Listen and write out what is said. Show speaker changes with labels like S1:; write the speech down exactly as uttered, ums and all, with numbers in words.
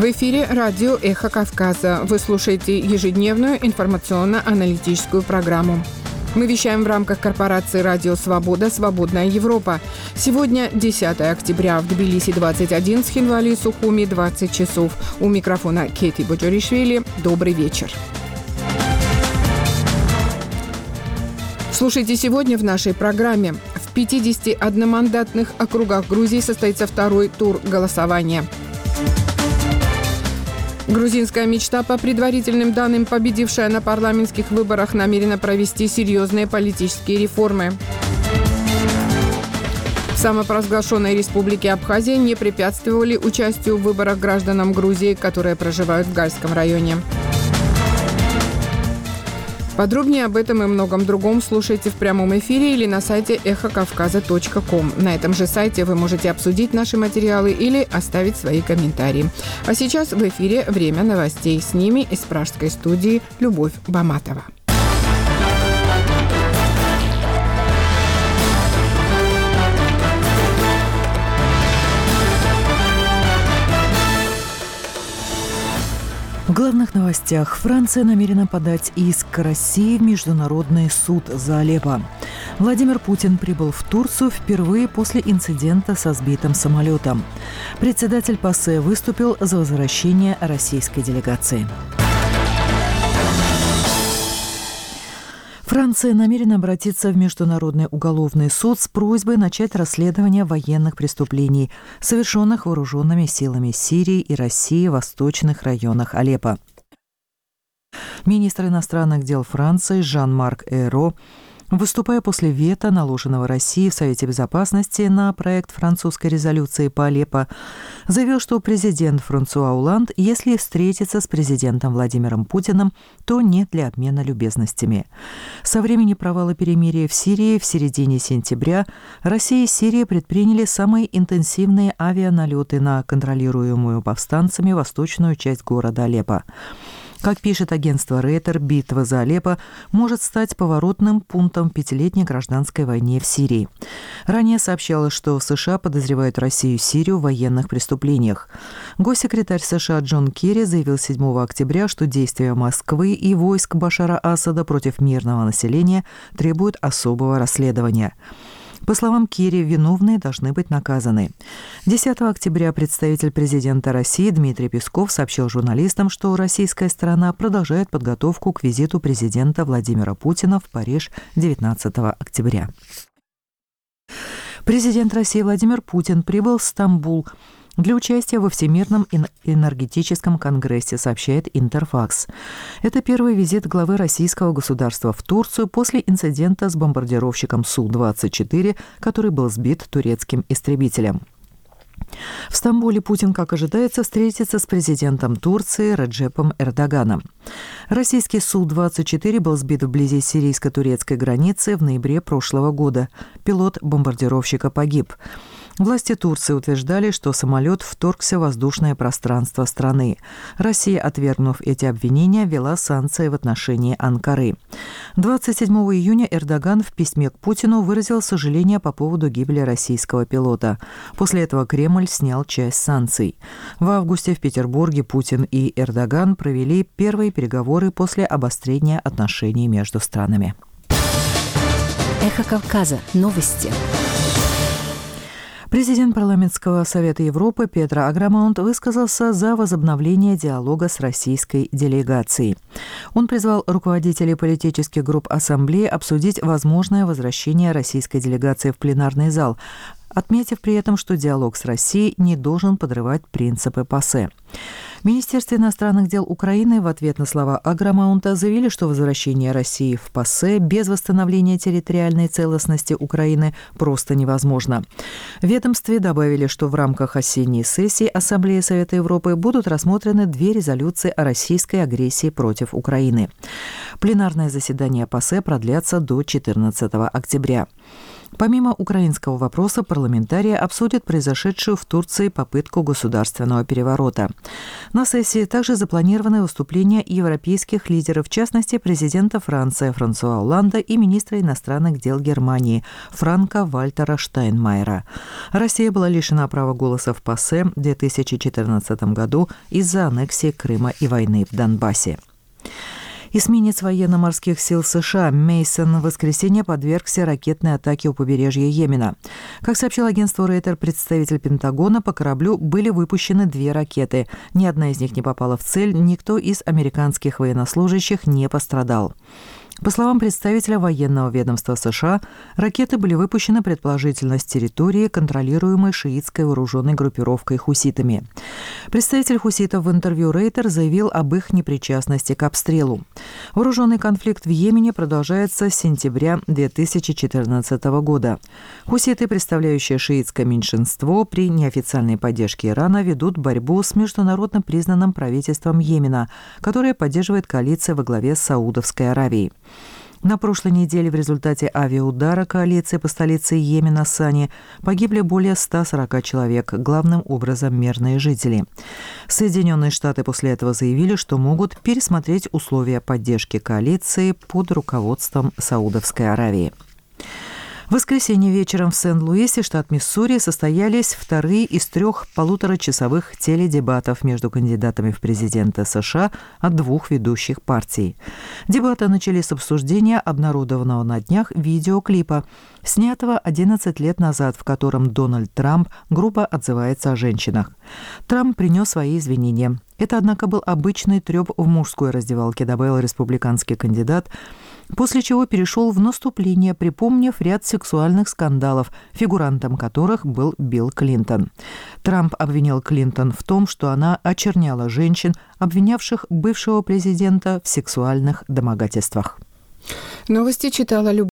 S1: В эфире радио «Эхо Кавказа». Вы слушаете ежедневную информационно-аналитическую программу. Мы вещаем в рамках корпорации «Радио Свобода. Свободная Европа». Сегодня десятое октября, в Тбилиси двадцать один, с Хинвали и Сухуми двадцать часов. У микрофона Кети Боджоришвили. Добрый вечер. Слушайте сегодня в нашей программе. В пятидесяти одномандатных округах Грузии состоится второй тур голосования. Грузинская мечта, по предварительным данным, победившая на парламентских выборах, намерена провести серьезные политические реформы. В самопровозглашенной республике Абхазия не препятствовали участию в выборах гражданам Грузии, которые проживают в Гальском районе. Подробнее об этом и многом другом слушайте в прямом эфире или на сайте эхо кавказа точка ком. На этом же сайте вы можете обсудить наши материалы или оставить свои комментарии. А сейчас в эфире «Время новостей». С ними из пражской студии Любовь Баматова.
S2: В главных новостях. Франция намерена подать иск России в Международный суд за Алеппо. Владимир Путин прибыл в Турцию впервые после инцидента со сбитым самолетом. Председатель ПАСЕ выступил за возвращение российской делегации. Франция намерена обратиться в Международный уголовный суд с просьбой начать расследование военных преступлений, совершенных вооруженными силами Сирии и России в восточных районах Алеппо. Министр иностранных дел Франции Жан-Марк Эйро, выступая после вето, наложенного Россией в Совете Безопасности на проект французской резолюции по Алеппо, заявил, что президент Франсуа Олланд, если встретится с президентом Владимиром Путиным, то не для обмена любезностями. Со времени провала перемирия в Сирии в середине сентября Россия и Сирия предприняли самые интенсивные авианалеты на контролируемую повстанцами восточную часть города Алеппо. Как пишет агентство Рейтер, битва за Алеппо может стать поворотным пунктом в пятилетней гражданской войне в Сирии. Ранее сообщалось, что США подозревают Россию и Сирию в военных преступлениях. Госсекретарь США Джон Керри заявил седьмого октября, что действия Москвы и войск Башара Асада против мирного населения требуют особого расследования. По словам Керри, виновные должны быть наказаны. десятого октября представитель президента России Дмитрий Песков сообщил журналистам, что российская сторона продолжает подготовку к визиту президента Владимира Путина в Париж девятнадцатого октября. Президент России Владимир Путин прибыл в Стамбул для участия во Всемирном энергетическом конгрессе, сообщает Интерфакс. Это первый визит главы российского государства в Турцию после инцидента с бомбардировщиком Су двадцать четыре, который был сбит турецким истребителем. В Стамбуле Путин, как ожидается, встретится с президентом Турции Реджепом Эрдоганом. Российский Су двадцать четыре был сбит вблизи сирийско-турецкой границы в ноябре прошлого года. Пилот бомбардировщика погиб. Власти Турции утверждали, что самолет вторгся в воздушное пространство страны. Россия, отвергнув эти обвинения, ввела санкции в отношении Анкары. двадцать седьмого июня Эрдоган в письме к Путину выразил сожаление по поводу гибели российского пилота. После этого Кремль снял часть санкций. В августе в Петербурге Путин и Эрдоган провели первые переговоры после обострения отношений между странами.
S3: Эхо Кавказа. Новости.
S2: Президент Парламентского совета Европы Петра Аграмаунт высказался за возобновление диалога с российской делегацией. Он призвал руководителей политических групп Ассамблеи обсудить возможное возвращение российской делегации в пленарный зал, отметив при этом, что диалог с Россией не должен подрывать принципы ПАСЕ. В Министерстве иностранных дел Украины в ответ на слова Аграмаунта заявили, что возвращение России в ПАСЕ без восстановления территориальной целостности Украины просто невозможно. В ведомстве добавили, что в рамках осенней сессии Ассамблеи Совета Европы будут рассмотрены две резолюции о российской агрессии против Украины. Пленарное заседание ПАСЕ продлятся до четырнадцатого октября. Помимо украинского вопроса, парламентарии обсудят произошедшую в Турции попытку государственного переворота. На сессии также запланированы выступления европейских лидеров, в частности, президента Франции Франсуа Олланда и министра иностранных дел Германии Франка-Вальтера Штайнмайера. Россия была лишена права голоса в ПАСЕ в две тысячи четырнадцатом году из-за аннексии Крыма и войны в Донбассе. Эсминец военно-морских сил США Мейсон в воскресенье подвергся ракетной атаке у побережья Йемена. Как сообщил агентству Рейтер представитель Пентагона, по кораблю были выпущены две ракеты. Ни одна из них не попала в цель, никто из американских военнослужащих не пострадал. По словам представителя военного ведомства США, ракеты были выпущены предположительно с территории, контролируемой шиитской вооруженной группировкой хуситами. Представитель хуситов в интервью Рейтер заявил об их непричастности к обстрелу. Вооруженный конфликт в Йемене продолжается с сентября две тысячи четырнадцатого года. Хуситы, представляющие шиитское меньшинство, при неофициальной поддержке Ирана ведут борьбу с международно признанным правительством Йемена, которое поддерживает коалиция во главе с Саудовской Аравией. На прошлой неделе в результате авиаудара коалиции по столице Йемена Сани погибли более ста сорока человек, главным образом мирные жители. Соединенные Штаты после этого заявили, что могут пересмотреть условия поддержки коалиции под руководством Саудовской Аравии. В воскресенье вечером в Сент-Луисе, штат Миссури, состоялись вторые из трех полуторачасовых теледебатов между кандидатами в президенты США от двух ведущих партий. Дебаты начались с обсуждения обнародованного на днях видеоклипа, снятого одиннадцать лет назад, в котором Дональд Трамп грубо отзывается о женщинах. Трамп принес свои извинения. Это, однако, был обычный трёп в мужской раздевалке, добавил республиканский кандидат, после чего перешел в наступление, припомнив ряд сексуальных скандалов, фигурантом которых был Билл Клинтон. Трамп обвинил Клинтон в том, что она очерняла женщин, обвинявших бывшего президента в сексуальных домогательствах.
S1: Новости читала Любовь.